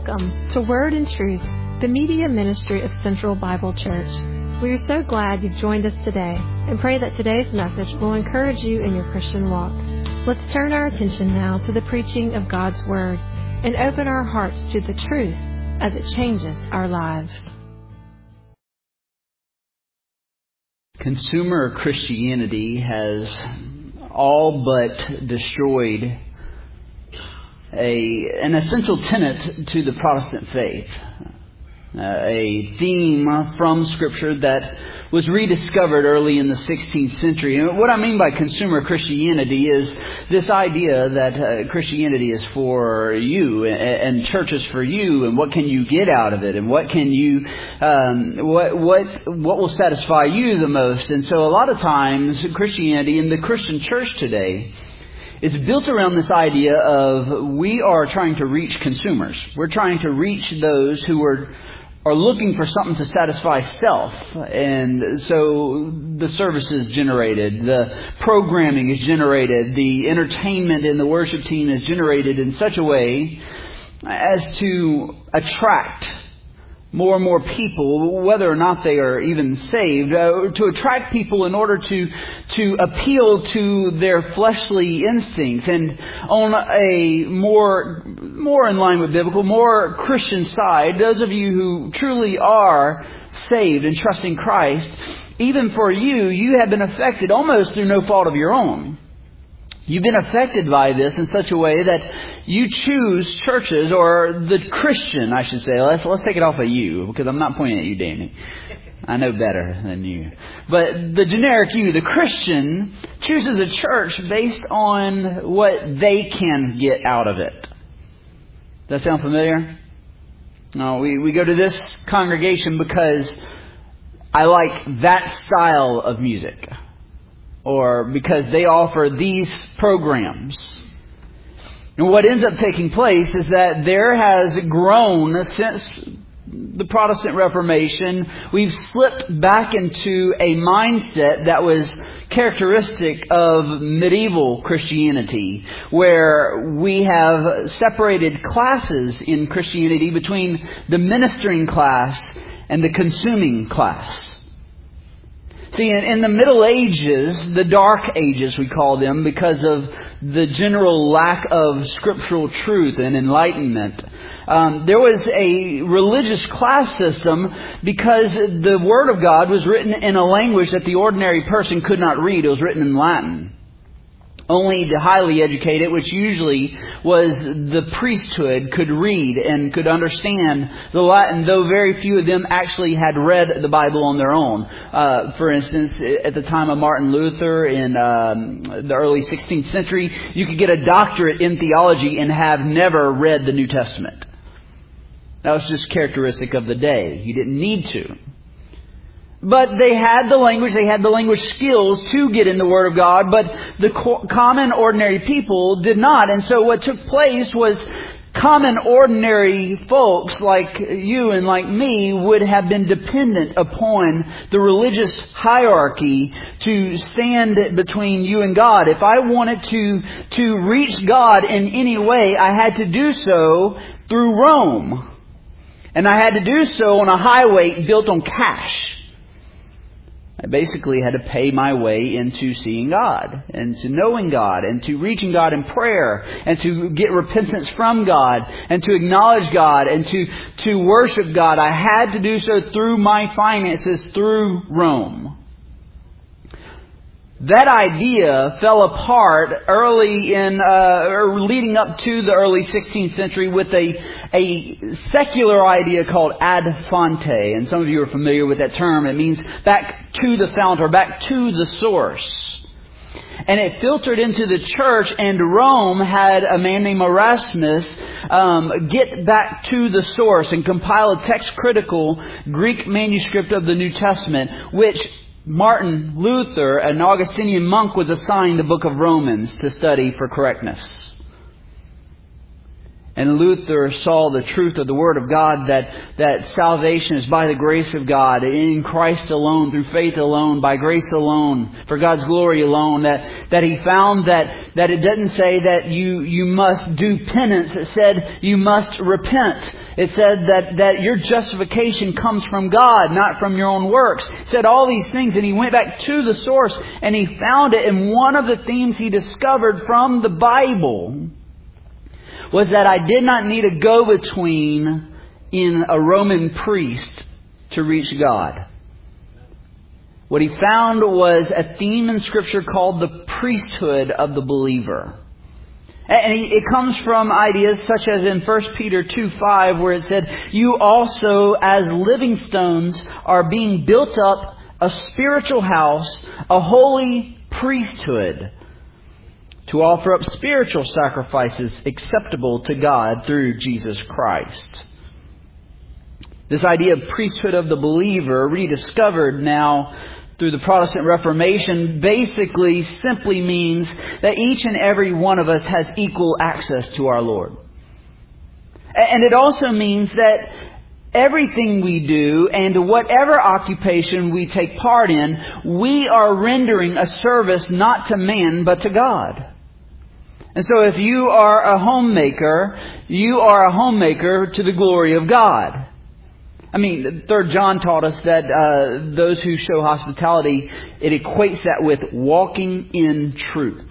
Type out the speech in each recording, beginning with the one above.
Welcome to Word and Truth, the media ministry of Central Bible Church. We are so glad you've joined us today and pray that today's message will encourage you in your Christian walk. Let's turn our attention now to the preaching of God's Word and open our hearts to the truth as it changes our lives. Consumer Christianity has all but destroyed an essential tenet to the Protestant faith. A theme from Scripture that was rediscovered early in the 16th century. And what I mean by consumer Christianity is this idea that Christianity is for you and church is for you, and what can you get out of it, and what can you, what will satisfy you the most. And so a lot of times Christianity in the Christian church today is built around this idea of we are trying to reach consumers. We're trying to reach those who are looking for something to satisfy self. And so the service is generated, the programming is generated, the entertainment in the worship team is generated in such a way as to attract more and more people, whether or not they are even saved, to attract people in order to appeal to their fleshly instincts. And on a more in line with biblical, more Christian side, those of you who truly are saved and trusting Christ, even for you have been affected almost through no fault of your own. You've been affected by this in such a way that you choose churches, or the Christian, I should say. Let's take it off of you, because I'm not pointing at you, Danny. I know better than you. But the generic you, the Christian, chooses a church based on what they can get out of it. Does that sound familiar? No, we go to this congregation because I like that style of music, or because they offer these programs. And what ends up taking place is that there has grown, since the Protestant Reformation, we've slipped back into a mindset that was characteristic of medieval Christianity, where we have separated classes in Christianity between the ministering class and the consuming class. See, in the Middle Ages, the Dark Ages we call them, because of the general lack of scriptural truth and enlightenment, there was a religious class system because the Word of God was written in a language that the ordinary person could not read. It was written in Latin. Only the highly educated, which usually was the priesthood, could read and could understand the Latin, though very few of them actually had read the Bible on their own. For instance, at the time of Martin Luther in the early 16th century, you could get a doctorate in theology and have never read the New Testament. That was just characteristic of the day. You didn't need to. But they had the language skills to get in the Word of God, but the common, ordinary people did not. And so what took place was common, ordinary folks like you and like me would have been dependent upon the religious hierarchy to stand between you and God. If I wanted to reach God in any way, I had to do so through Rome. And I had to do so on a highway built on cash. I basically had to pay my way into seeing God and to knowing God and to reaching God in prayer and to get repentance from God and to acknowledge God and to worship God. I had to do so through my finances, through Rome. That idea fell apart early in, or leading up to the early 16th century with a secular idea called ad fonte. And some of you are familiar with that term. It means back to the fount, or back to the source. And it filtered into the church, and Rome had a man named Erasmus get back to the source and compile a text-critical Greek manuscript of the New Testament, which Martin Luther, an Augustinian monk, was assigned the book of Romans to study for correctness. And Luther saw the truth of the Word of God, that salvation is by the grace of God, in Christ alone, through faith alone, by grace alone, for God's glory alone. That he found that it doesn't say that you must do penance. It said you must repent. It said that your justification comes from God, not from your own works. It said all these things, and he went back to the source and he found it. And one of the themes he discovered from the Bible was that I did not need a go-between in a Roman priest to reach God. What he found was a theme in Scripture called the priesthood of the believer. And it comes from ideas such as in 1 Peter 2:5, where it said, "You also, as living stones, are being built up a spiritual house, a holy priesthood, to offer up spiritual sacrifices acceptable to God through Jesus Christ." This idea of priesthood of the believer, rediscovered now through the Protestant Reformation, basically simply means that each and every one of us has equal access to our Lord. And it also means that everything we do and whatever occupation we take part in, we are rendering a service not to man but to God. And so if you are a homemaker, you are a homemaker to the glory of God. I mean, 3 John taught us that those who show hospitality, it equates that with walking in truth.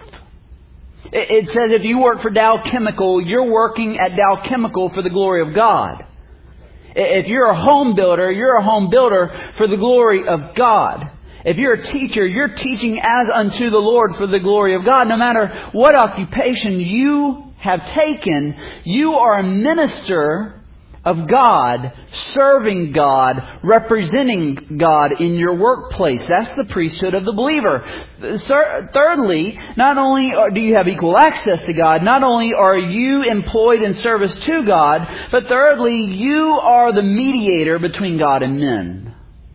It says if you work for Dow Chemical, you're working at Dow Chemical for the glory of God. If you're a home builder, you're a home builder for the glory of God. If you're a teacher, you're teaching as unto the Lord for the glory of God. No matter what occupation you have taken, you are a minister of God, serving God, representing God in your workplace. That's the priesthood of the believer. Thirdly, not only do you have equal access to God, not only are you employed in service to God, but thirdly, you are the mediator between God and men.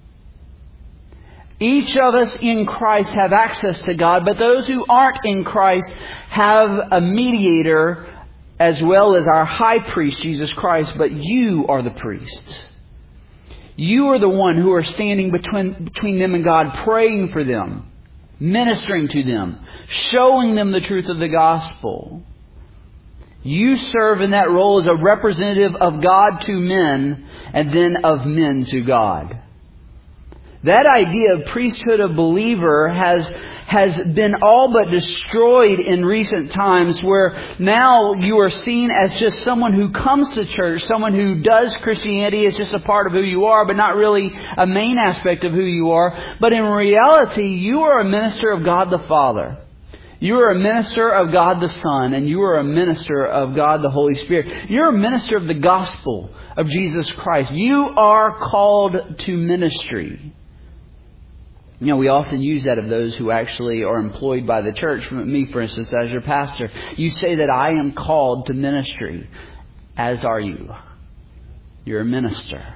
Each of us in Christ have access to God, but those who aren't in Christ have a mediator as well as our high priest, Jesus Christ, but you are the priest. You are the one who are standing between them and God, praying for them, ministering to them, showing them the truth of the gospel. You serve in that role as a representative of God to men and then of men to God. That idea of priesthood of believer has been all but destroyed in recent times, where now you are seen as just someone who comes to church, someone who does Christianity as just a part of who you are, but not really a main aspect of who you are. But in reality, you are a minister of God the Father. You are a minister of God the Son, and you are a minister of God the Holy Spirit. You're a minister of the gospel of Jesus Christ. You are called to ministry. You know, we often use that of those who actually are employed by the church. Me, for instance, as your pastor, you say that I am called to ministry. As are you. You're a minister.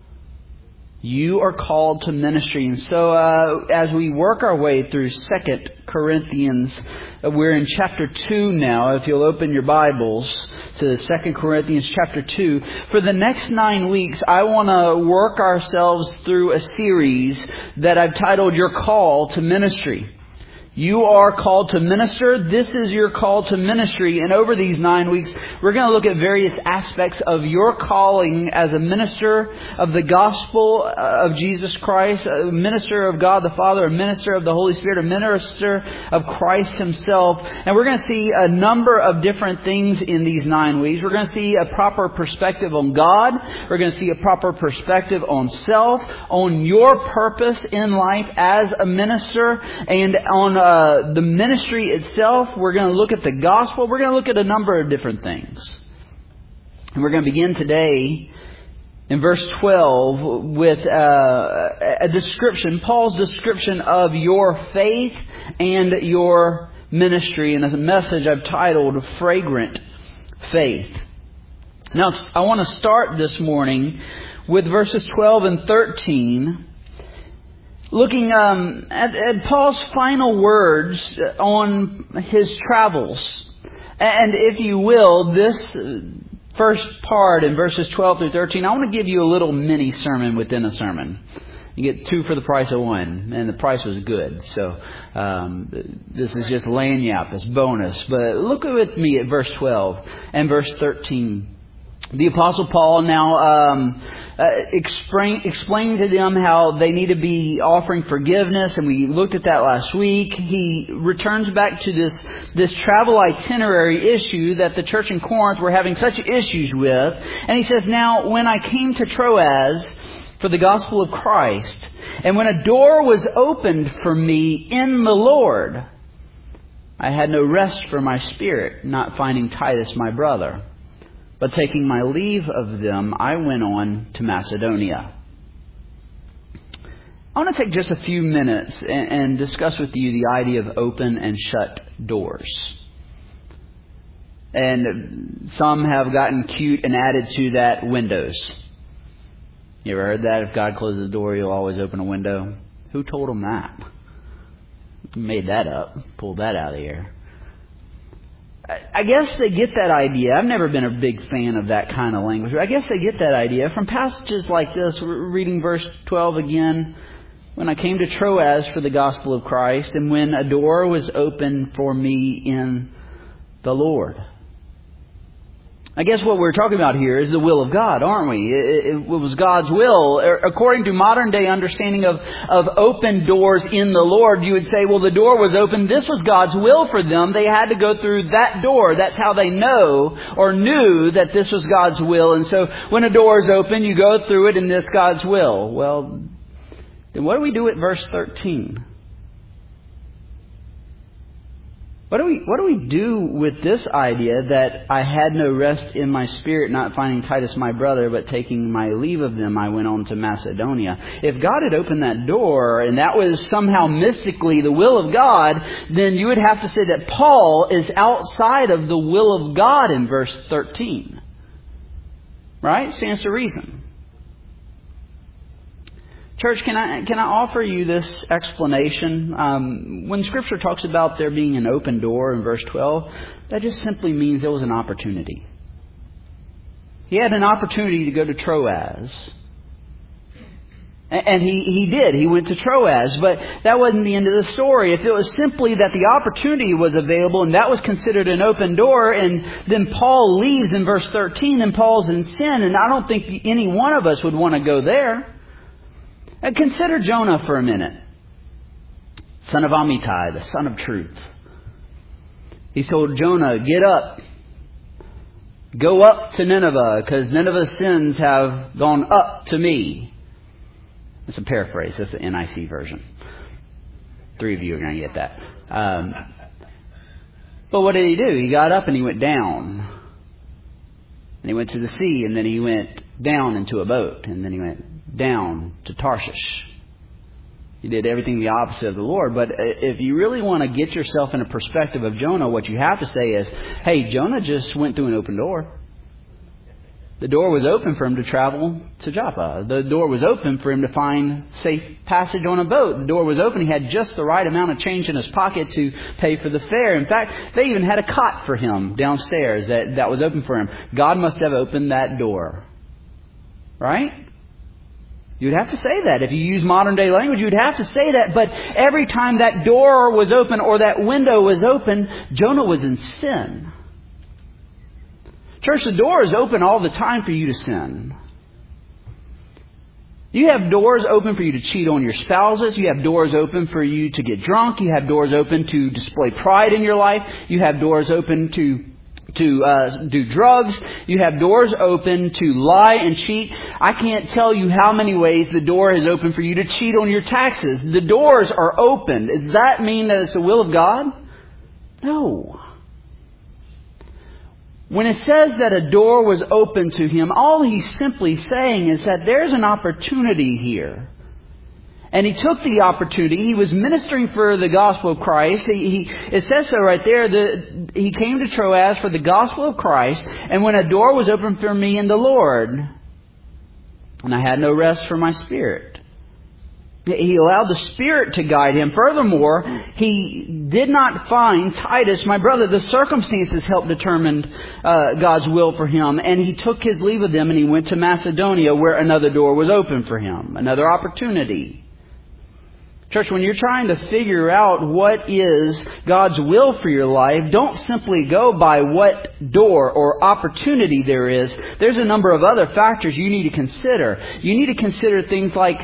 You are called to ministry. And so as we work our way through 2 Corinthians, we're in chapter 2 now. If you'll open your Bibles to 2 Corinthians chapter 2. For the next 9 weeks, I want to work ourselves through a series that I've titled Your Call to Ministry. You are called to minister. This is your call to ministry. And over these 9 weeks, we're going to look at various aspects of your calling as a minister of the gospel of Jesus Christ, a minister of God the Father, a minister of the Holy Spirit, a minister of Christ Himself. And we're going to see a number of different things in these 9 weeks. We're going to see a proper perspective on God. We're going to see a proper perspective on self, on your purpose in life as a minister, and on the ministry itself. We're going to look at the gospel. We're going to look at a number of different things. And we're going to begin today in verse 12 with a description, Paul's description of your faith and your ministry, and a message I've titled Fragrant Faith. Now, I want to start this morning with verses 12 and 13, looking at Paul's final words on his travels. And if you will, this first part in verses 12 through 13, I want to give you a little mini sermon within a sermon. You get 2 for the price of 1, and the price was good. So this is just laying you out, this bonus. But look with me at verse 12 and verse 13. The Apostle Paul now explained to them how they need to be offering forgiveness, and we looked at that last week. He returns back to this travel itinerary issue that the church in Corinth were having such issues with. And he says, now, when I came to Troas for the gospel of Christ, and when a door was opened for me in the Lord, I had no rest for my spirit, not finding Titus my brother. But taking my leave of them, I went on to Macedonia. I want to take just a few minutes and discuss with you the idea of open and shut doors. And some have gotten cute and added to that windows. You ever heard that? If God closes the door, He'll always open a window. Who told them that? Made that up. Pulled that out of the air. I guess they get that idea. I've never been a big fan of that kind of language. But I guess they get that idea from passages like this. We're reading verse 12 again. When I came to Troas for the gospel of Christ, and when a door was opened for me in the Lord. I guess what we're talking about here is the will of God, aren't we? It was God's will. According to modern day understanding of open doors in the Lord, you would say, well, the door was open. This was God's will for them. They had to go through that door. That's how they know or knew that this was God's will. And so when a door is open, you go through it and this God's will. Well, then what do we do at verse 13? What do we do with this idea that I had no rest in my spirit, not finding Titus my brother, but taking my leave of them, I went on to Macedonia? If God had opened that door and that was somehow mystically the will of God, then you would have to say that Paul is outside of the will of God in verse 13. Right? Stands to reason. Church, can I offer you this explanation? When Scripture talks about there being an open door in verse 12, that just simply means there was an opportunity. He had an opportunity to go to Troas. And he did. He went to Troas. But that wasn't the end of the story. If it was simply that the opportunity was available and that was considered an open door, and then Paul leaves in verse 13 and Paul's in sin, and I don't think any one of us would want to go there. And consider Jonah for a minute. Son of Amittai, the son of truth. He told Jonah, get up. Go up to Nineveh, because Nineveh's sins have gone up to me. That's a paraphrase. That's the NIC version. 3 of you are going to get that. But what did he do? He got up and he went down. And he went to the sea, and then he went down into a boat, and then he went down to Tarshish. He did everything the opposite of the Lord. But if you really want to get yourself in a perspective of Jonah, what you have to say is, hey, Jonah just went through an open door. The door was open for him to travel to Joppa. The door was open for him to find safe passage on a boat. The door was open. He had just the right amount of change in his pocket to pay for the fare. In fact, they even had a cot for him downstairs that was open for him. God must have opened that door. Right? You'd have to say that. If you use modern day language, you'd have to say that. But every time that door was open or that window was open, Jonah was in sin. Church, the door is open all the time for you to sin. You have doors open for you to cheat on your spouses. You have doors open for you to get drunk. You have doors open to display pride in your life. You have doors open to do drugs. You have doors open to lie and cheat. I can't tell you how many ways the door is open for you to cheat on your taxes. The doors are open. Does that mean that it's the will of God? No. When it says that a door was open to him, all he's simply saying is that there's an opportunity here. And he took the opportunity. He was ministering for the gospel of Christ. It says so right there. He came to Troas for the gospel of Christ. And when a door was opened for me in the Lord, and I had no rest for my spirit, He allowed the Spirit to guide him. Furthermore, he did not find Titus, my brother. The circumstances helped determine God's will for him. And he took his leave of them and he went to Macedonia, where another door was open for him. Another opportunity. Church, when you're trying to figure out what is God's will for your life, don't simply go by what door or opportunity there is. There's a number of other factors you need to consider. You need to consider things like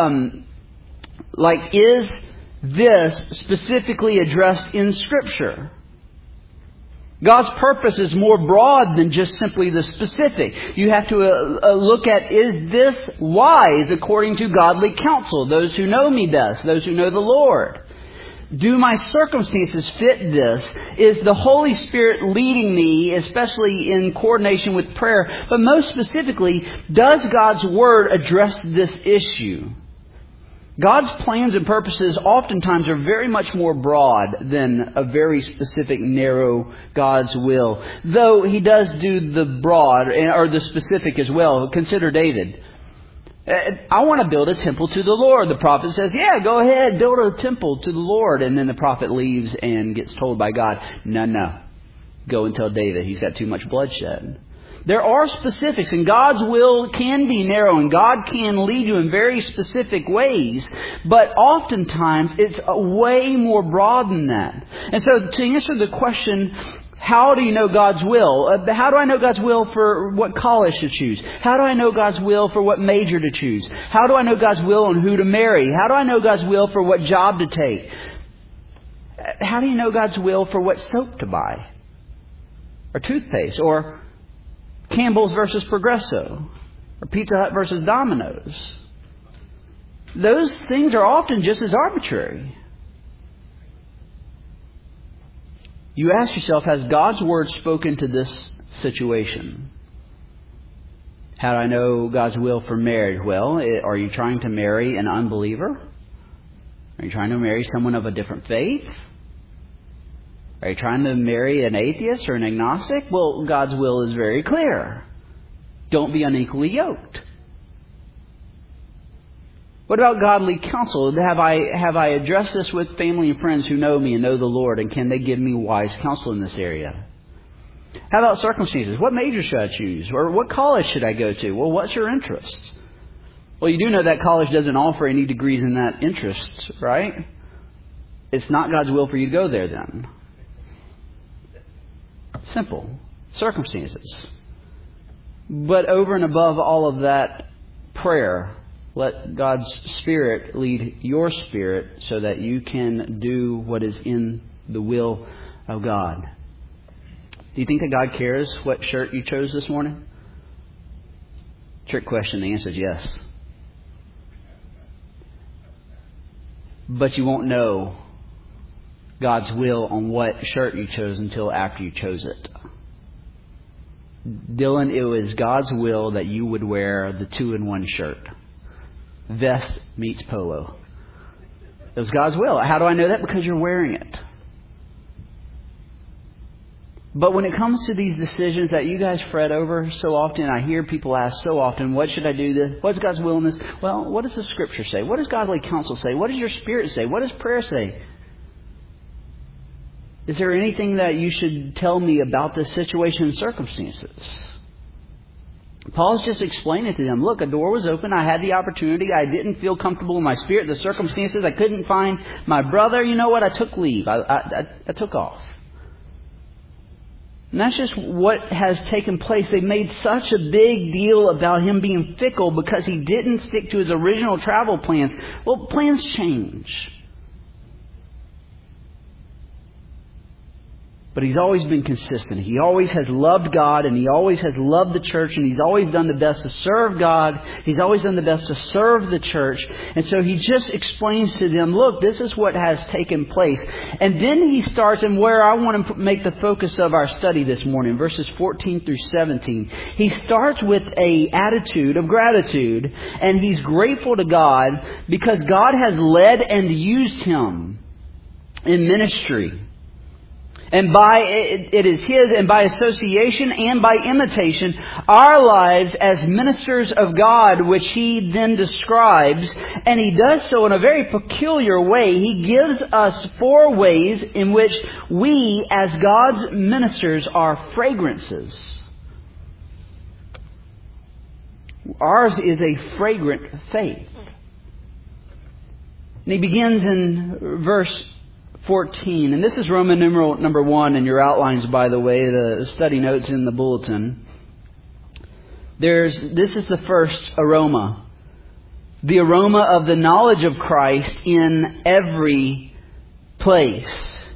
is this specifically addressed in Scripture? God's purpose is more broad than just simply the specific. You have to look at, is this wise according to godly counsel? Those who know me best, those who know the Lord. Do my circumstances fit this? Is the Holy Spirit leading me, especially in coordination with prayer? But most specifically, does God's Word address this issue? God's plans and purposes oftentimes are very much more broad than a very specific, narrow God's will. Though He does do the broad, or the specific as well. Consider David. I want to build a temple to the Lord. The prophet says, yeah, go ahead, build a temple to the Lord. And then the prophet leaves and gets told by God, no, go and tell David he's got too much bloodshed. There are specifics, and God's will can be narrow, and God can lead you in very specific ways. But oftentimes, it's way more broad than that. And so, to answer the question, how do you know God's will? How do I know God's will for what college to choose? How do I know God's will for what major to choose? How do I know God's will on who to marry? How do I know God's will for what job to take? How do you know God's will for what soap to buy? Or toothpaste? Or Campbell's versus Progresso, or Pizza Hut versus Domino's. Those things are often just as arbitrary. You ask yourself, has God's Word spoken to this situation? How do I know God's will for marriage? Well, are you trying to marry an unbeliever? Are you trying to marry someone of a different faith? Are you trying to marry an atheist or an agnostic? Well, God's will is very clear. Don't be unequally yoked. What about godly counsel? Have I addressed this with family and friends who know me and know the Lord, and can they give me wise counsel in this area? How about circumstances? What major should I choose? Or what college should I go to? Well, what's your interest? Well, you do know that college doesn't offer any degrees in that interest, right? It's not God's will for you to go there then. Simple. Circumstances. But over and above all of that, prayer. Let God's Spirit lead your spirit so that you can do what is in the will of God. Do you think that God cares what shirt you chose this morning? Trick question. The answer is yes. But you won't know God's will on what shirt you chose until after you chose it. Dylan, it was God's will that you would wear the 2-in-1 shirt. Vest meets polo. It was God's will. How do I know that? Because you're wearing it. But when it comes to these decisions that you guys fret over so often, I hear people ask so often, what should I do? What's God's will in this? Well, what does the Scripture say? What does godly counsel say? What does your Spirit say? What does prayer say? Is there anything that you should tell me about this situation and circumstances? Paul's just explaining to them, look, a door was open. I had the opportunity. I didn't feel comfortable in my spirit. The circumstances, I couldn't find my brother. You know what? I took leave. I took off. And that's just what has taken place. They made such a big deal about him being fickle because he didn't stick to his original travel plans. Well, plans change. But he's always been consistent. He always has loved God, and he always has loved the church, and he's always done the best to serve God. He's always done the best to serve the church. And so he just explains to them, look, this is what has taken place. And then he starts, and where I want to make the focus of our study this morning, verses 14 through 17. He starts with an attitude of gratitude, and he's grateful to God because God has led and used him in ministry. And it is His, and by association and by imitation, our lives as ministers of God, which He then describes, and He does so in a very peculiar way. He gives us 4 ways in which we, as God's ministers, are fragrances. Ours is a fragrant faith. And He begins in verse 14. And this is Roman numeral number 1 in your outlines, by the way, the study notes in the bulletin. This is the first aroma. The aroma of the knowledge of Christ in every place.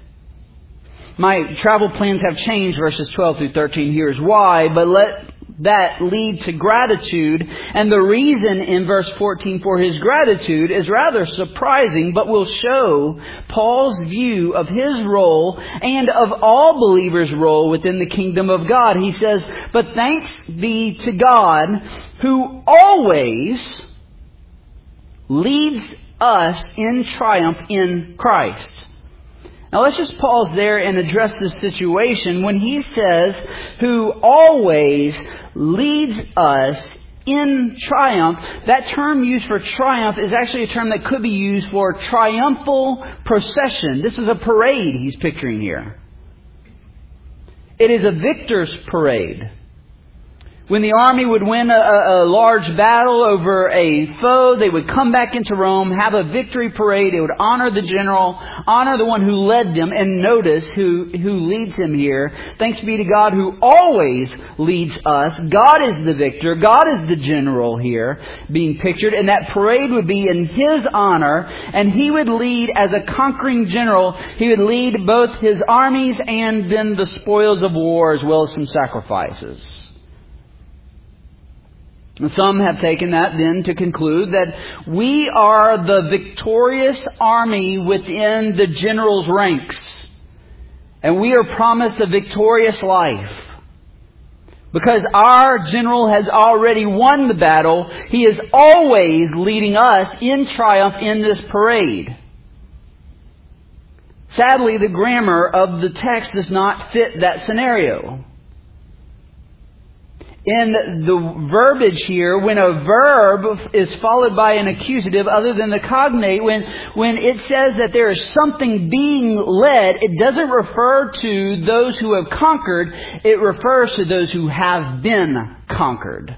My travel plans have changed, verses 12 through 13. Here's why. But let that lead to gratitude. And the reason in verse 14 for his gratitude is rather surprising, but will show Paul's view of his role and of all believers' role within the kingdom of God. He says, "But thanks be to God who always leads us in triumph in Christ." Now let's just pause there and address this situation. When he says, "who always leads us in triumph," that term used for triumph is actually a term that could be used for triumphal procession. This is a parade he's picturing here. It is a victor's parade. When the army would win a large battle over a foe, they would come back into Rome, have a victory parade. They would honor the general, honor the one who led them, and notice who leads him here. Thanks be to God who always leads us. God is the victor. God is the general here being pictured. And that parade would be in His honor. And He would lead as a conquering general. He would lead both His armies and then the spoils of war, as well as some sacrifices. Some have taken that then to conclude that we are the victorious army within the general's ranks. And we are promised a victorious life. Because our general has already won the battle, he is always leading us in triumph in this parade. Sadly, the grammar of the text does not fit that scenario. In the verbiage here, when a verb is followed by an accusative other than the cognate, when it says that there is something being led, it doesn't refer to those who have conquered. It refers to those who have been conquered.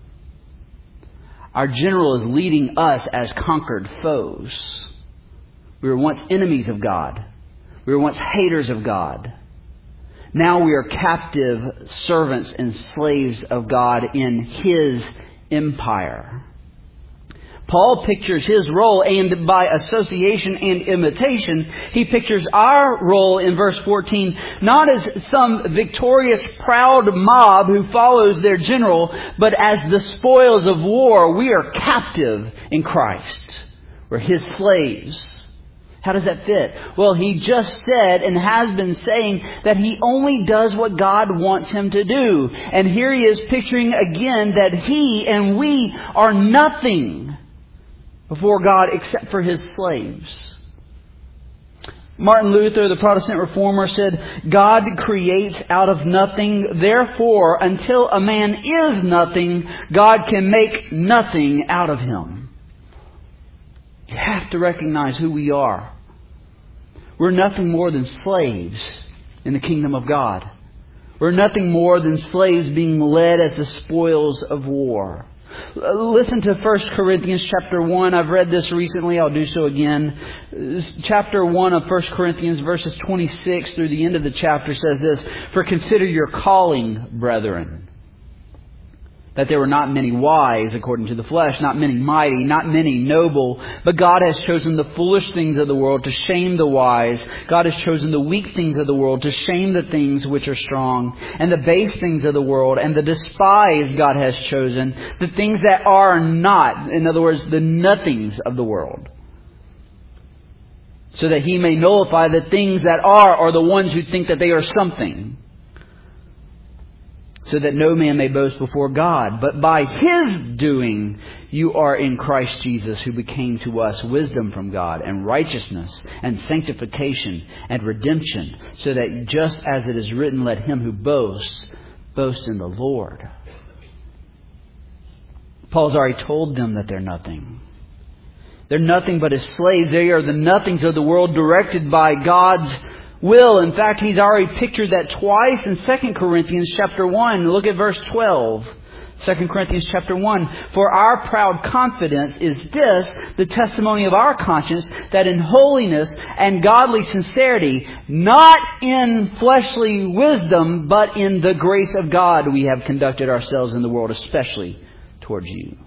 Our general is leading us as conquered foes. We were once enemies of God. We were once haters of God. Now we are captive servants and slaves of God in His empire. Paul pictures his role, and by association and imitation, he pictures our role in verse 14, not as some victorious, proud mob who follows their general, but as the spoils of war. We are captive in Christ. We're His slaves. How does that fit? Well, he just said and has been saying that he only does what God wants him to do. And here he is picturing again that he and we are nothing before God except for His slaves. Martin Luther, the Protestant reformer, said, "God creates out of nothing. Therefore, until a man is nothing, God can make nothing out of him." You have to recognize who we are. We're nothing more than slaves in the kingdom of God. We're nothing more than slaves being led as the spoils of war. Listen to 1 Corinthians chapter 1. I've read this recently. I'll do so again. Chapter 1 of 1 Corinthians, verses 26 through the end of the chapter says this, "For consider your calling, brethren, that there were not many wise according to the flesh, not many mighty, not many noble. But God has chosen the foolish things of the world to shame the wise. God has chosen the weak things of the world to shame the things which are strong. And the base things of the world and the despised God has chosen, the things that are not," in other words, the nothings of the world, "so that He may nullify the things that are, or the ones who think that they are something." so that no man may boast before God. But by His doing you are in Christ Jesus, who became to us wisdom from God, and righteousness, and sanctification, and redemption, so that just as it is written, let him who boasts, boast in the Lord. Paul's already told them that they're nothing. They're nothing but His slaves. They are the nothings of the world, directed by God's will. In fact, He's already pictured that twice in 2 Corinthians chapter 1. Look at verse 12. 2 Corinthians chapter 1. For our proud confidence is this, the testimony of our conscience, that in holiness and godly sincerity, not in fleshly wisdom, but in the grace of God, we have conducted ourselves in the world, especially towards you.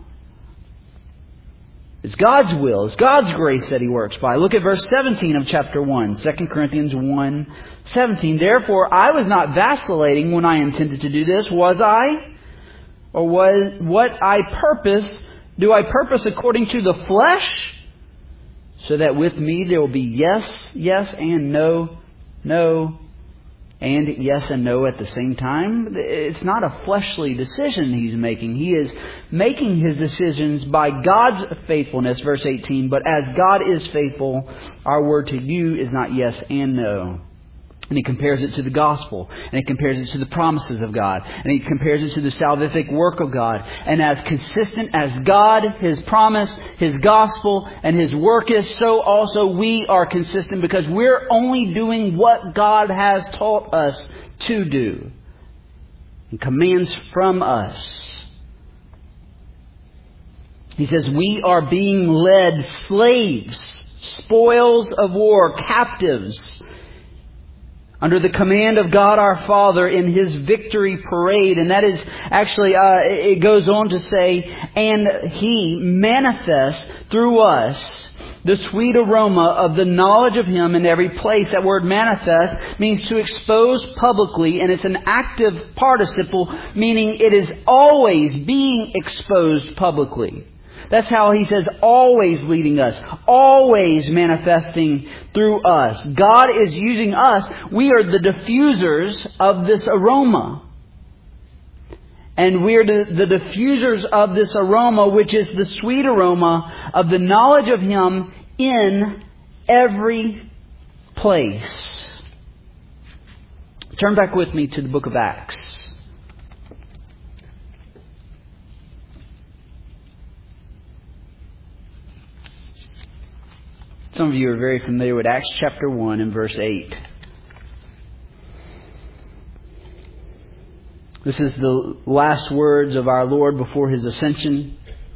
It's God's will. It's God's grace that He works by. Look at verse 17 of chapter 1. 2 Corinthians 1:17. Therefore, I was not vacillating when I intended to do this, was I? Or was what I purpose, do I purpose according to the flesh? So that with me there will be yes, yes, and no, no, and yes and no at the same time. It's not a fleshly decision He's making. He is making His decisions by God's faithfulness, verse 18. But as God is faithful, our word to you is not yes and no. And He compares it to the gospel. And He compares it to the promises of God. And He compares it to the salvific work of God. And as consistent as God, His promise, His gospel, and His work is, so also we are consistent, because we're only doing what God has taught us to do and commands from us. He says we are being led slaves, spoils of war, captives, under the command of God our Father in His victory parade. And that is actually, it goes on to say, and He manifests through us the sweet aroma of the knowledge of Him in every place. That word manifest means to expose publicly, and it's an active participle, meaning it is always being exposed publicly. That's how He says always leading us, always manifesting through us. God is using us. We are the diffusers of this aroma. And we're the diffusers of this aroma, which is the sweet aroma of the knowledge of Him in every place. Turn back with me to the book of Acts. Some of you are very familiar with Acts chapter 1 and verse 8. This is the last words of our Lord before His ascension.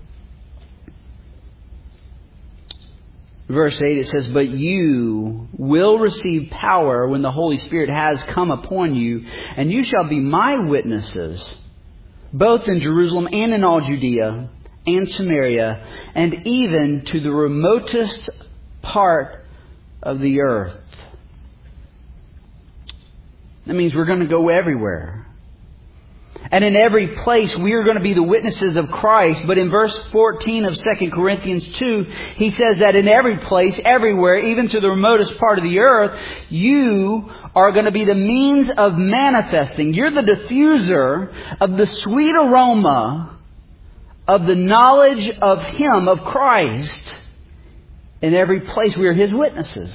Verse 8, it says, but you will receive power when the Holy Spirit has come upon you, and you shall be my witnesses, both in Jerusalem and in all Judea and Samaria, and even to the remotest part of the earth. That means we're going to go everywhere. And in every place we are going to be the witnesses of Christ. But in verse 14 of 2 Corinthians 2, he says that in every place, everywhere, even to the remotest part of the earth, you are going to be the means of manifesting. You're the diffuser of the sweet aroma of the knowledge of Him, of Christ. In every place we are His witnesses.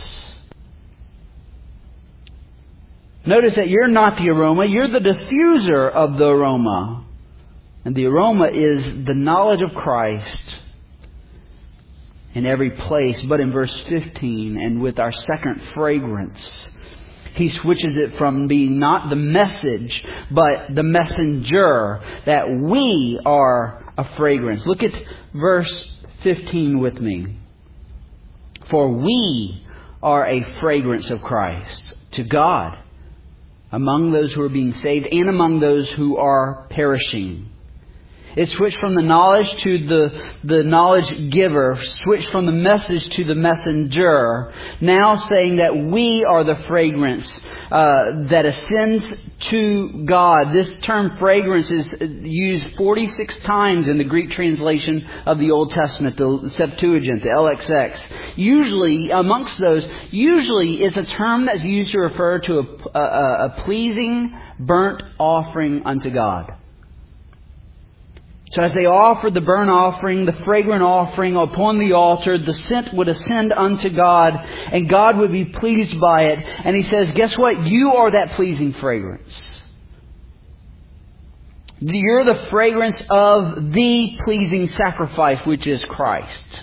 Notice that you're not the aroma, you're the diffuser of the aroma. And the aroma is the knowledge of Christ in every place. But in verse 15, and with our second fragrance, He switches it from being not the message, but the messenger, that we are a fragrance. Look at verse 15 with me. For we are a fragrance of Christ to God among those who are being saved and among those who are perishing. It switched from the knowledge to the knowledge giver, switched from the message to the messenger, now saying that we are the fragrance that ascends to God. This term fragrance is used 46 times in the Greek translation of the Old Testament, the Septuagint, the LXX. Usually, amongst those, it's a term that's used to refer to a pleasing burnt offering unto God. So as they offered the burnt offering, the fragrant offering upon the altar, the scent would ascend unto God, and God would be pleased by it. And He says, guess what? You are that pleasing fragrance. You're the fragrance of the pleasing sacrifice, which is Christ.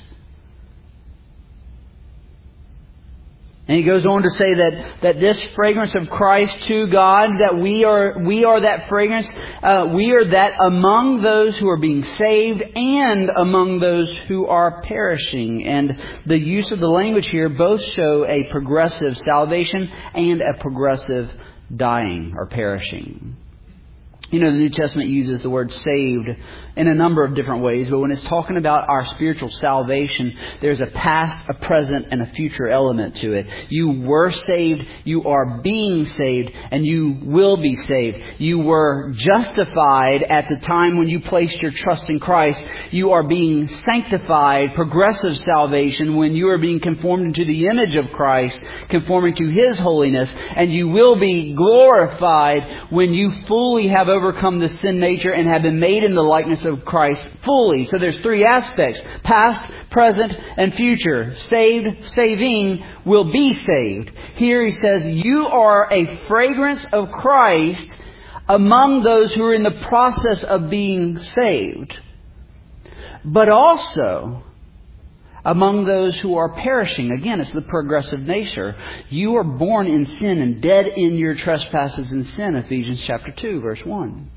And He goes on to say that this fragrance of Christ to God, that we are that fragrance. We are that among those who are being saved and among those who are perishing. And the use of the language here both show a progressive salvation and a progressive dying or perishing. You know, the New Testament uses the word saved in a number of different ways, but when it's talking about our spiritual salvation, there's a past, a present, and a future element to it. You were saved, you are being saved, and you will be saved. You were justified at the time when you placed your trust in Christ. You are being sanctified, progressive salvation, when you are being conformed into the image of Christ, conforming to His holiness, and you will be glorified when you fully have overcome the sin nature and have been made in the likeness of Christ fully. So there's three aspects: past, present, and future. Saved, saving, will be saved. Here He says, you are a fragrance of Christ among those who are in the process of being saved, but also among those who are perishing. Again, it's the progressive nature. You are born in sin and dead in your trespasses and sin. Ephesians chapter 2, verse 1.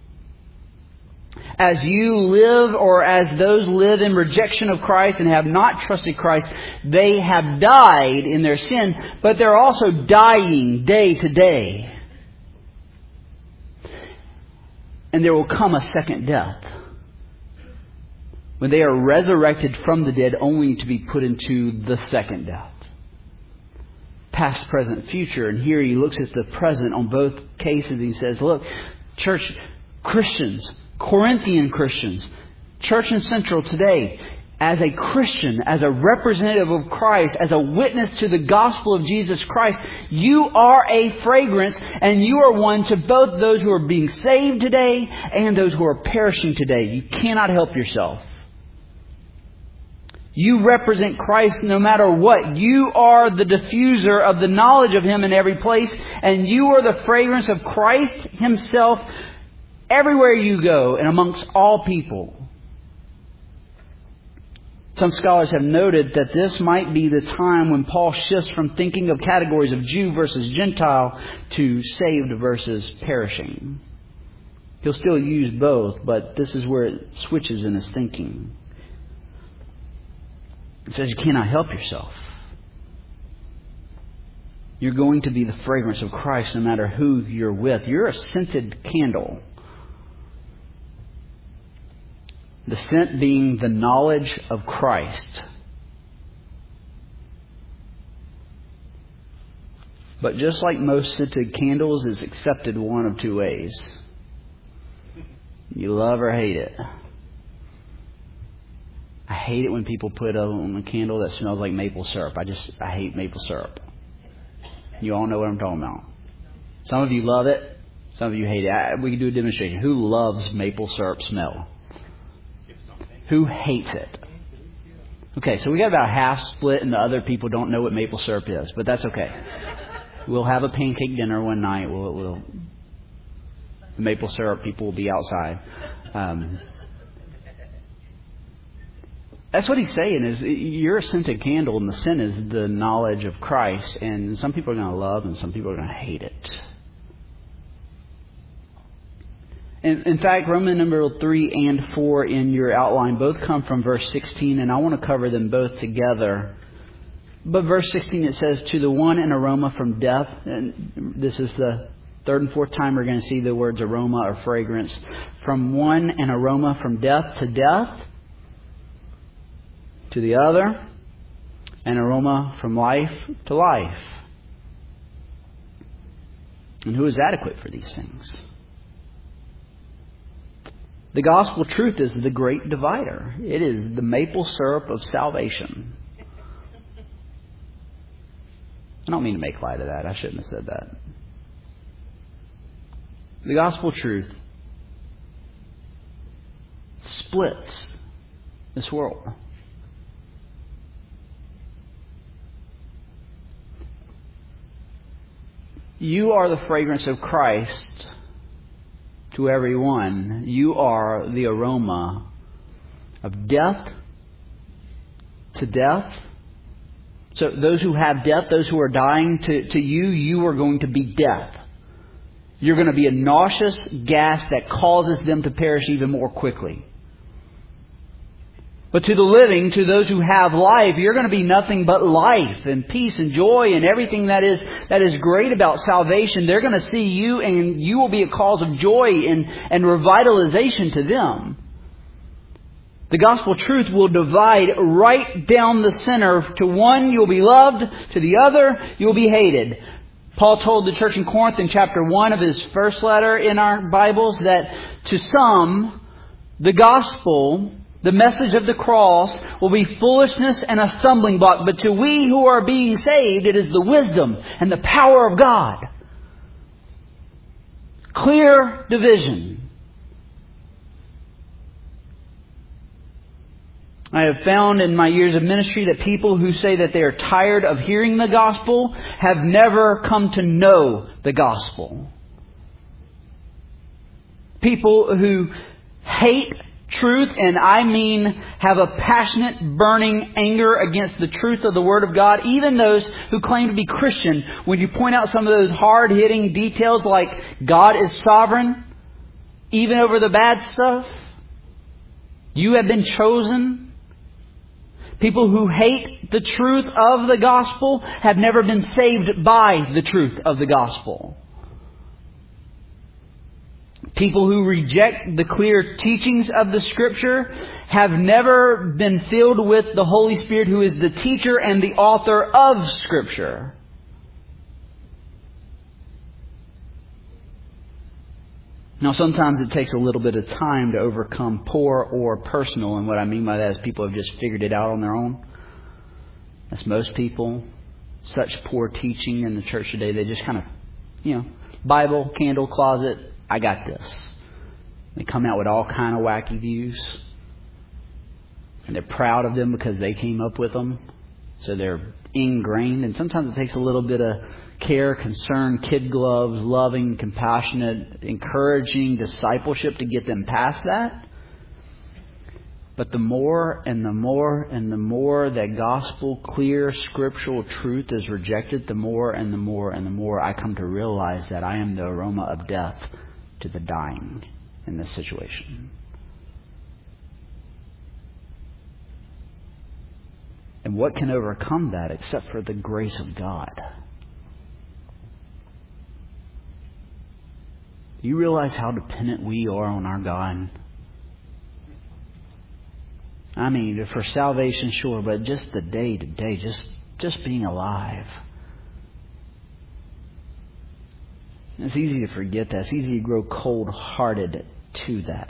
As you live, or as those live in rejection of Christ and have not trusted Christ, they have died in their sin, but they're also dying day to day. And there will come a second death, when they are resurrected from the dead, only to be put into the second death. Past, present, future. And here He looks at the present on both cases. He says, look, church, Christians, Corinthian Christians, Church and Central today, as a Christian, as a representative of Christ, as a witness to the gospel of Jesus Christ, you are a fragrance, and you are one to both those who are being saved today and those who are perishing today. You cannot help yourself. You represent Christ no matter what. You are the diffuser of the knowledge of Him in every place. And you are the fragrance of Christ Himself everywhere you go and amongst all people. Some scholars have noted that this might be the time when Paul shifts from thinking of categories of Jew versus Gentile to saved versus perishing. He'll still use both, but this is where it switches in his thinking. It says you cannot help yourself. You're going to be the fragrance of Christ no matter who you're with. You're a scented candle. The scent being the knowledge of Christ. But just like most scented candles, it's accepted one of two ways. You love or hate it. I hate it when people put on a candle that smells like maple syrup. I hate maple syrup. You all know what I'm talking about. Some of you love it. Some of you hate it. We can do a demonstration. Who loves maple syrup smell? Who hates it? Okay, so we got about half split, and the other people don't know what maple syrup is, but that's okay. We'll have a pancake dinner one night. The maple syrup people will be outside. That's what he's saying, is you're a scented candle, and the scent is the knowledge of Christ. And some people are going to love, and some people are going to hate it. In fact, Roman number 3 and 4 in your outline both come from verse 16, and I want to cover them both together. But verse 16, it says, to the one an aroma from death, and this is the Third and fourth time we're going to see the words aroma or fragrance. From one, an aroma from death to death. To the other, an aroma from life to life. And who is adequate for these things? The gospel truth is the great divider. It is the maple syrup of salvation. I don't mean to make light of that. I shouldn't have said that. The gospel truth splits this world. You are the fragrance of Christ to everyone. You are the aroma of death to death. So those who have death, those who are dying, to you, you are going to be death. You're going to be a nauseous gas that causes them to perish even more quickly. But to the living, to those who have life, you're going to be nothing but life and peace and joy and everything that is great about salvation. They're going to see you and you will be a cause of joy and revitalization to them. The gospel truth will divide right down the center. To one, you'll be loved. To the other, you'll be hated. Paul told the church in Corinth in chapter 1 of his first letter in our Bibles that to some, the gospel, the message of the cross, will be foolishness and a stumbling block. But to we who are being saved, it is the wisdom and the power of God. Clear division. I have found in my years of ministry that people who say that they are tired of hearing the gospel have never come to know the gospel. People who hate truth, and I mean have a passionate, burning anger against the truth of the Word of God. Even those who claim to be Christian, when you point out some of those hard-hitting details like God is sovereign, even over the bad stuff, you have been chosen. People who hate the truth of the gospel have never been saved by the truth of the gospel. People who reject the clear teachings of the Scripture have never been filled with the Holy Spirit, who is the teacher and the author of Scripture. Now, sometimes it takes a little bit of time to overcome poor or personal. And what I mean by that is people have just figured it out on their own. That's most people. Such poor teaching in the church today. They just kind of, Bible, candle, closet, I got this. They come out with all kind of wacky views. And they're proud of them because they came up with them. So they're ingrained. And sometimes it takes a little bit of care, concern, kid gloves, loving, compassionate, encouraging discipleship to get them past that. But the more and the more and the more that gospel, clear, scriptural truth is rejected, the more and the more and the more I come to realize that I am the aroma of death to the dying in this situation. And what can overcome that except for the grace of God? Do you realize how dependent we are on our God? I mean, for salvation, sure, but just the day to day, just being alive. It's easy to forget that. It's easy to grow cold-hearted to that.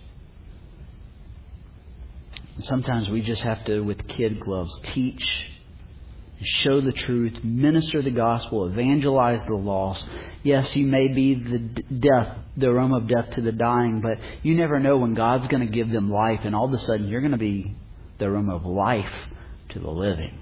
Sometimes we just have to, with kid gloves, teach, show the truth, minister the gospel, evangelize the lost. Yes, you may be the aroma of death to the dying, but you never know when God's going to give them life, and all of a sudden you're going to be the aroma of life to the living.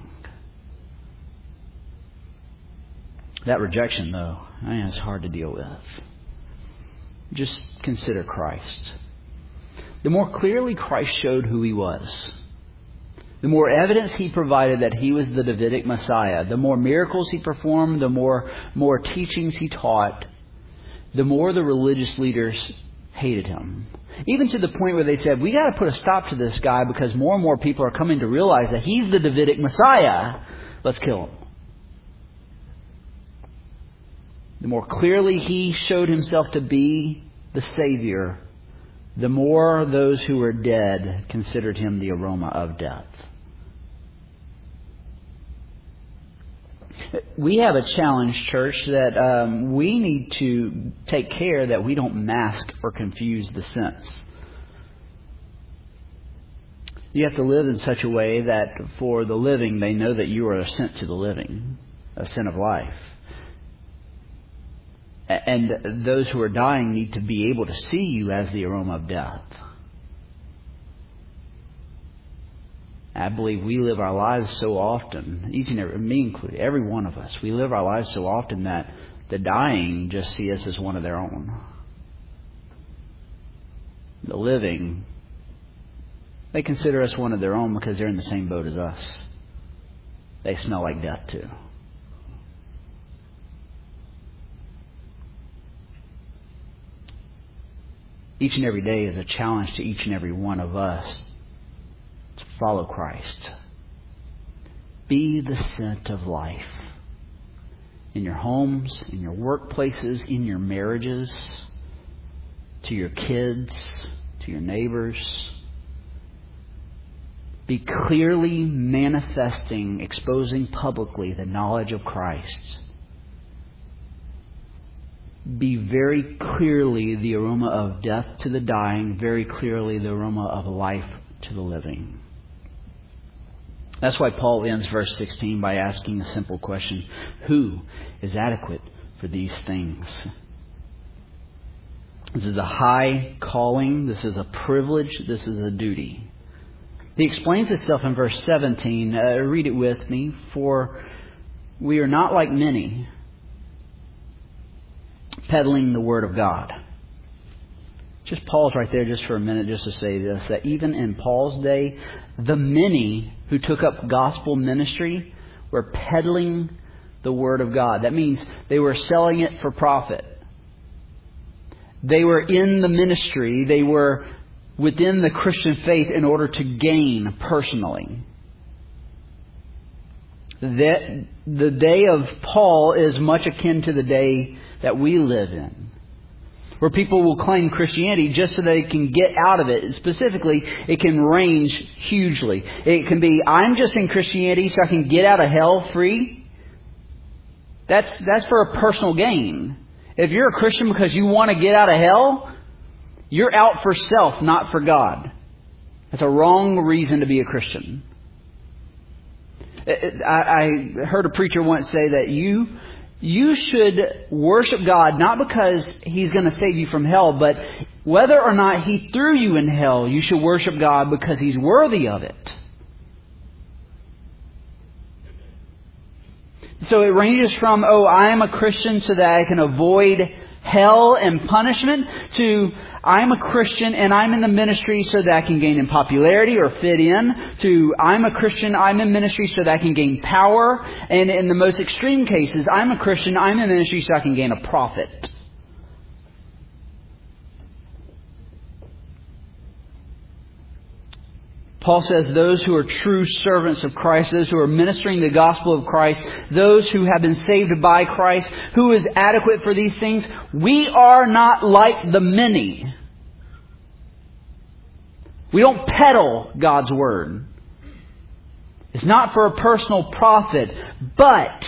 That rejection, though, it's hard to deal with. Just consider Christ. The more clearly Christ showed who He was, the more evidence He provided that He was the Davidic Messiah, the more miracles He performed, the more teachings He taught, the more the religious leaders hated Him. Even to the point where they said, we got to put a stop to this guy because more and more people are coming to realize that He's the Davidic Messiah. Let's kill Him. the more clearly He showed Himself to be the Savior, the more those who were dead considered Him the aroma of death. We have a challenge, church, that we need to take care that we don't mask or confuse the sense. You have to live in such a way that for the living, they know that you are a scent to the living, a scent of life. And those who are dying need to be able to see you as the aroma of death. I believe we live our lives so often, each and every, me included, every one of us, we live our lives so often that the dying just see us as one of their own. The living, they consider us one of their own because they're in the same boat as us. They smell like death too. Each and every day is a challenge to each and every one of us to follow Christ. Be the scent of life. In your homes, in your workplaces, in your marriages, to your kids, to your neighbors. Be clearly manifesting, exposing publicly the knowledge of Christ. Be very clearly the aroma of death to the dying, very clearly the aroma of life to the living. That's why Paul ends verse 16 by asking a simple question. Who is adequate for these things? This is a high calling. This is a privilege. This is a duty. He explains himself in verse 17. Read it with me. For we are not like many, peddling the Word of God. Just pause right there just for a minute just to say this, that even in Paul's day, the many who took up gospel ministry were peddling the Word of God. That means they were selling it for profit. They were in the ministry. They were within the Christian faith in order to gain personally. The day of Paul is much akin to the day that we live in, where people will claim Christianity just so they can get out of it. Specifically, it can range hugely. It can be, I'm just in Christianity so I can get out of hell free. That's for a personal gain. If you're a Christian because you want to get out of hell, you're out for self, not for God. That's a wrong reason to be a Christian. I heard a preacher once say that you should worship God not because He's going to save you from hell, but whether or not He threw you in hell, you should worship God because He's worthy of it. So it ranges from, I am a Christian so that I can avoid hell and punishment, to I'm a Christian and I'm in the ministry so that I can gain in popularity or fit in, to I'm a Christian, I'm in ministry so that I can gain power, and in the most extreme cases, I'm a Christian, I'm in ministry so I can gain a profit. Paul says those who are true servants of Christ, those who are ministering the gospel of Christ, those who have been saved by Christ, who is adequate for these things, we are not like the many. We don't peddle God's Word. It's not for a personal profit, but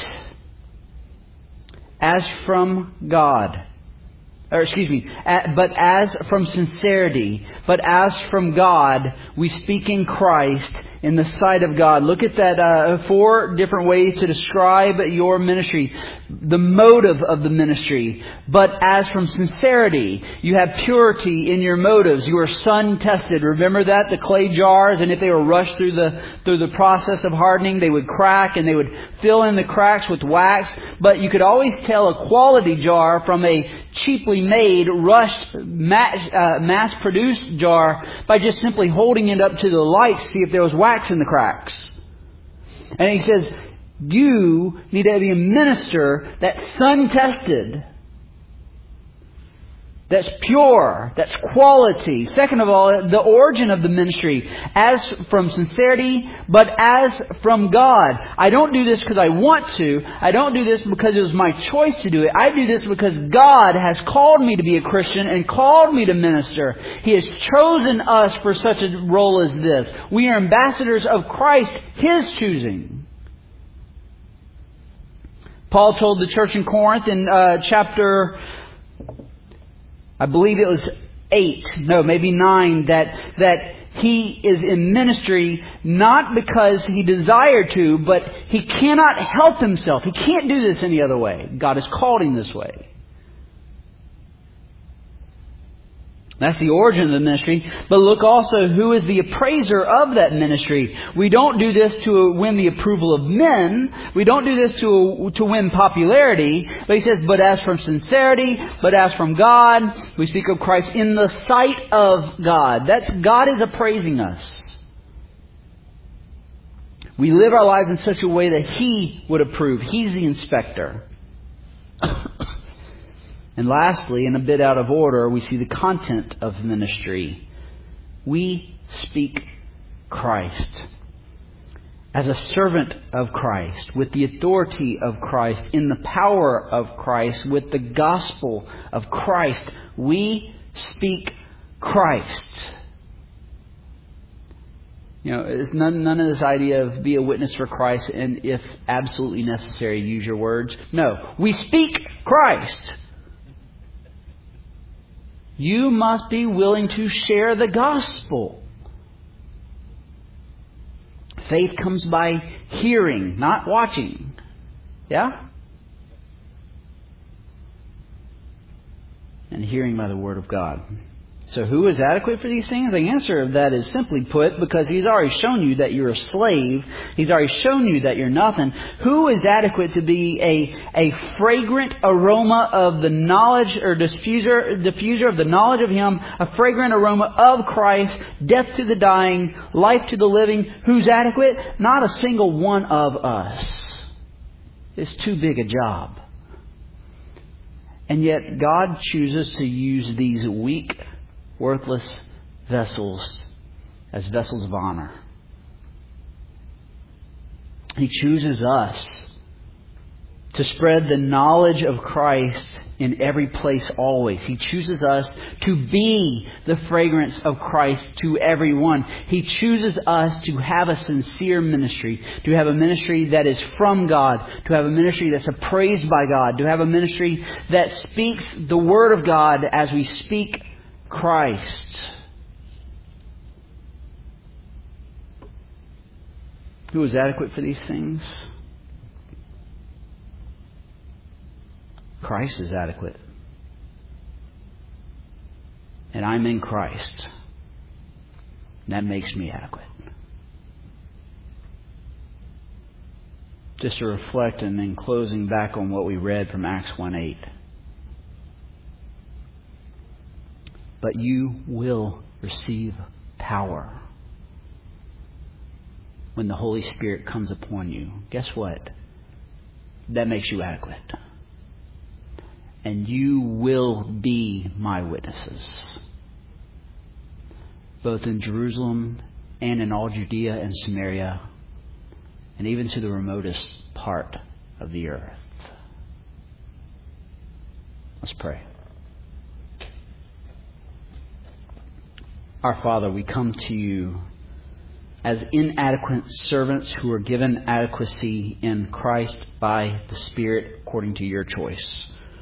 as from God. But as from sincerity, but as from God, we speak in Christ in the sight of God. Look at that 4 different ways to describe your ministry. The motive of the ministry. But as from sincerity, you have purity in your motives. You are sun tested. Remember that? The clay jars, and if they were rushed through the process of hardening, they would crack and they would fill in the cracks with wax. But you could always tell a quality jar from a cheaply made, rushed, mass-produced jar by just simply holding it up to the light to see if there was wax in the cracks. And he says, you need to be a minister that's sun-tested. that's pure, that's quality. Second of all, the origin of the ministry, as from sincerity, but as from God. I don't do this because I want to. I don't do this because it was my choice to do it. I do this because God has called me to be a Christian and called me to minister. He has chosen us for such a role as this. We are ambassadors of Christ, His choosing. Paul told the church in Corinth in chapter, I believe it was 9, that he is in ministry not because he desired to, but he cannot help himself. He can't do this any other way. God has called him this way. That's the origin of the ministry. But look also who is the appraiser of that ministry. We don't do this to win the approval of men. We don't do this to win popularity. But he says, but as from sincerity, but as from God, we speak of Christ in the sight of God. That's God is appraising us. We live our lives in such a way that He would approve. He's the inspector. And lastly, and a bit out of order, we see the content of ministry. We speak Christ. As a servant of Christ, with the authority of Christ, in the power of Christ, with the gospel of Christ, we speak Christ. You know, it's none of this idea of be a witness for Christ and if absolutely necessary, use your words. No, we speak Christ. You must be willing to share the gospel. Faith comes by hearing, not watching. Yeah? And hearing by the Word of God. So who is adequate for these things? The answer of that is simply put, because He's already shown you that you're a slave. He's already shown you that you're nothing. Who is adequate to be a fragrant aroma of the knowledge, or diffuser of the knowledge of Him, a fragrant aroma of Christ, death to the dying, life to the living? Who's adequate? Not a single one of us. It's too big a job. And yet God chooses to use these weak, worthless vessels as vessels of honor. He chooses us to spread the knowledge of Christ in every place always. He chooses us to be the fragrance of Christ to everyone. He chooses us to have a sincere ministry, to have a ministry that is from God, to have a ministry that's appraised by God, to have a ministry that speaks the Word of God as we speak Christ. Who is adequate for these things? Christ is adequate. And I'm in Christ. And that makes me adequate. Just to reflect and in closing back on what we read from Acts 1:8. But you will receive power when the Holy Spirit comes upon you. Guess what? That makes you adequate. And you will be my witnesses, both in Jerusalem and in all Judea and Samaria, and even to the remotest part of the earth. Let's pray. Our Father, we come to you as inadequate servants who are given adequacy in Christ by the Spirit according to your choice.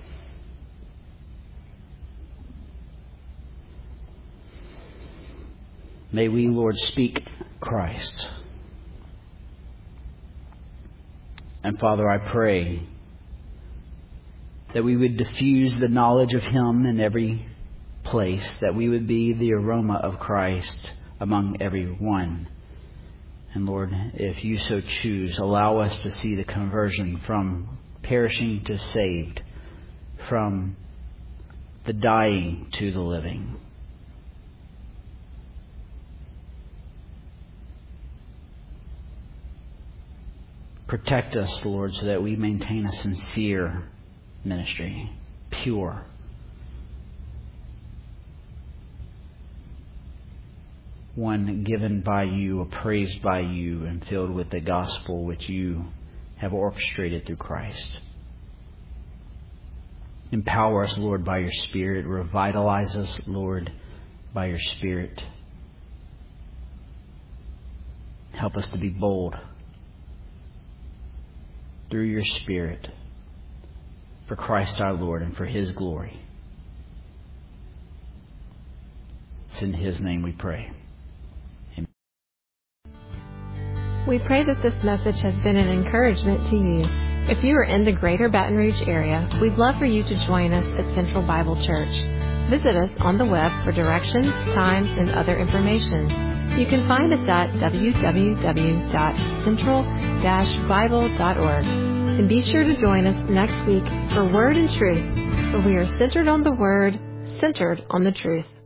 May we, Lord, speak Christ. And Father, I pray that we would diffuse the knowledge of Him in every place, that we would be the aroma of Christ among everyone. And Lord, if you so choose, allow us to see the conversion from perishing to saved, from the dying to the living. Protect us, Lord, so that we maintain a sincere ministry, pure, one given by you, appraised by you, and filled with the gospel which you have orchestrated through Christ. Empower us, Lord, by your Spirit. Revitalize us, Lord, by your Spirit. Help us to be bold through your Spirit for Christ our Lord and for His glory. It's in His name we pray. Amen. We pray that this message has been an encouragement to you. If you are in the greater Baton Rouge area, we'd love for you to join us at Central Bible Church. Visit us on the web for directions, times, and other information. You can find us at www.central-bible.org. And be sure to join us next week for Word and Truth, where we are centered on the Word, centered on the truth.